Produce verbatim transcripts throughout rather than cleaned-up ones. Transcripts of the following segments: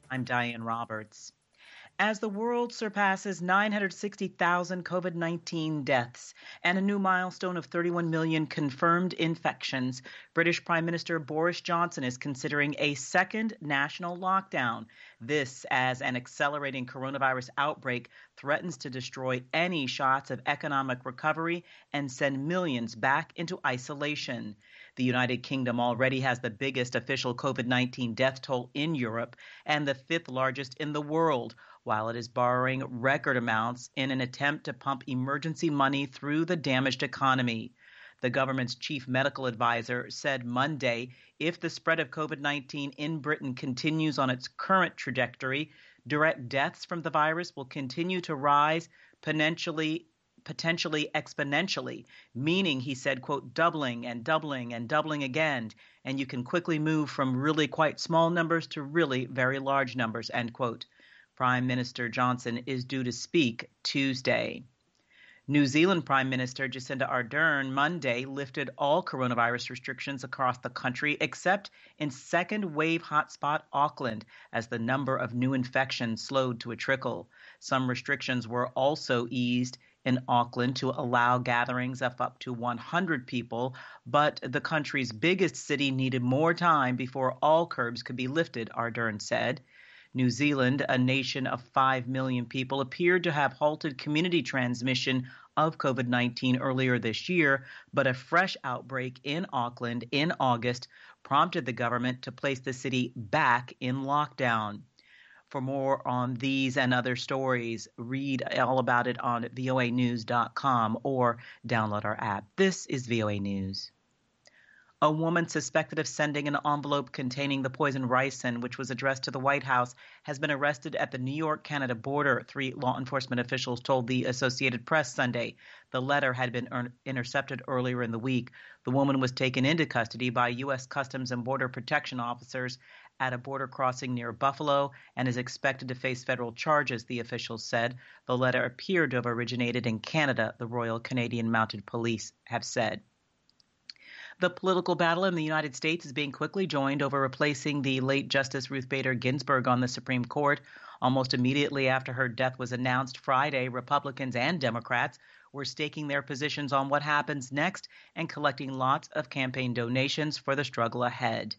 I'm Diane Roberts. As the world surpasses nine hundred sixty thousand COVID nineteen deaths and a new milestone of thirty-one million confirmed infections, British Prime Minister Boris Johnson is considering a second national lockdown. This as an accelerating coronavirus outbreak threatens to destroy any shots of economic recovery and send millions back into isolation. The United Kingdom already has the biggest official COVID nineteen death toll in Europe and the fifth largest in the world, while it is borrowing record amounts in an attempt to pump emergency money through the damaged economy. The government's chief medical advisor said Monday if the spread of COVID nineteen in Britain continues on its current trajectory, direct deaths from the virus will continue to rise potentially potentially exponentially, meaning, he said, quote, doubling and doubling and doubling again, and you can quickly move from really quite small numbers to really very large numbers, end quote. Prime Minister Johnson is due to speak Tuesday. New Zealand Prime Minister Jacinda Ardern Monday lifted all coronavirus restrictions across the country except in second wave hotspot Auckland as the number of new infections slowed to a trickle. Some restrictions were also eased in Auckland to allow gatherings of up to one hundred people, but the country's biggest city needed more time before all curbs could be lifted, Ardern said. New Zealand, a nation of five million people, appeared to have halted community transmission of COVID nineteen earlier this year, but a fresh outbreak in Auckland in August prompted the government to place the city back in lockdown. For more on these and other stories, read all about it on V O A news dot com or download our app. This is V O A News. A woman suspected of sending an envelope containing the poison ricin, which was addressed to the White House, has been arrested at the New York-Canada border, three law enforcement officials told the Associated Press Sunday. The letter had been er- intercepted earlier in the week. The woman was taken into custody by U S Customs and Border Protection officers at a border crossing near Buffalo and is expected to face federal charges, the officials said. The letter appeared to have originated in Canada, the Royal Canadian Mounted Police have said. The political battle in the United States is being quickly joined over replacing the late Justice Ruth Bader Ginsburg on the Supreme Court. Almost immediately after her death was announced Friday, Republicans and Democrats were staking their positions on what happens next and collecting lots of campaign donations for the struggle ahead.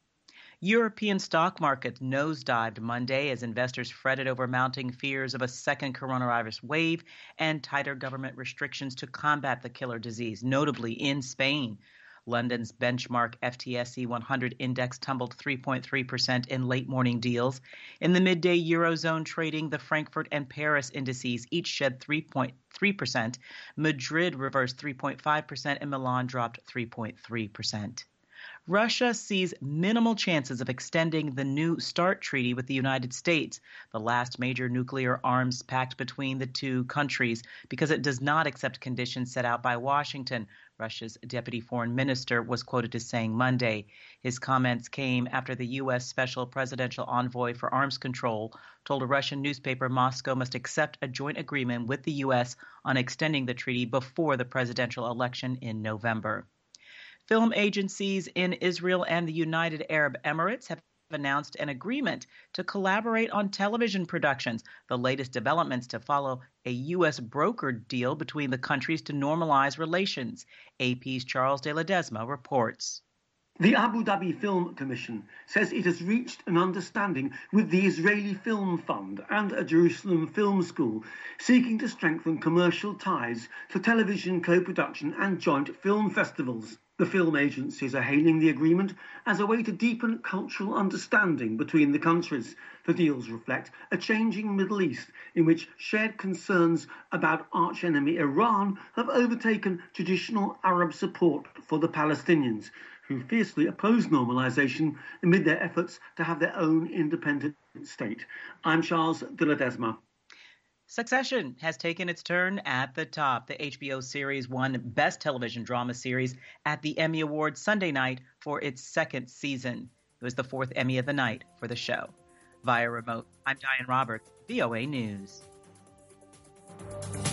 European stock markets nosedived Monday as investors fretted over mounting fears of a second coronavirus wave and tighter government restrictions to combat the killer disease, notably in Spain. London's benchmark F T S E one hundred index tumbled three point three percent in late morning deals. In the midday Eurozone trading, the Frankfurt and Paris indices each shed three point three percent. Madrid reversed three point five percent and Milan dropped three point three percent. Russia sees minimal chances of extending the New START treaty with the United States, the last major nuclear arms pact between the two countries, because it does not accept conditions set out by Washington, Russia's deputy foreign minister was quoted as saying Monday. His comments came after the U S Special Presidential Envoy for Arms Control told a Russian newspaper Moscow must accept a joint agreement with the U S on extending the treaty before the presidential election in November. Film agencies in Israel and the United Arab Emirates have announced an agreement to collaborate on television productions, the latest developments to follow a U S brokered deal between the countries to normalize relations. A P's Charles de Ledesma reports. The Abu Dhabi Film Commission says it has reached an understanding with the Israeli Film Fund and a Jerusalem Film School, seeking to strengthen commercial ties for television co-production and joint film festivals. The film agencies are hailing the agreement as a way to deepen cultural understanding between the countries. The deals reflect a changing Middle East in which shared concerns about archenemy Iran have overtaken traditional Arab support for the Palestinians, who fiercely oppose normalization amid their efforts to have their own independent state. I'm Charles de Ledesma. Succession has taken its turn at the top. The H B O series won Best Television Drama Series at the Emmy Awards Sunday night for its second season. It was the fourth Emmy of the night for the show. Via remote, I'm Diane Roberts, V O A News.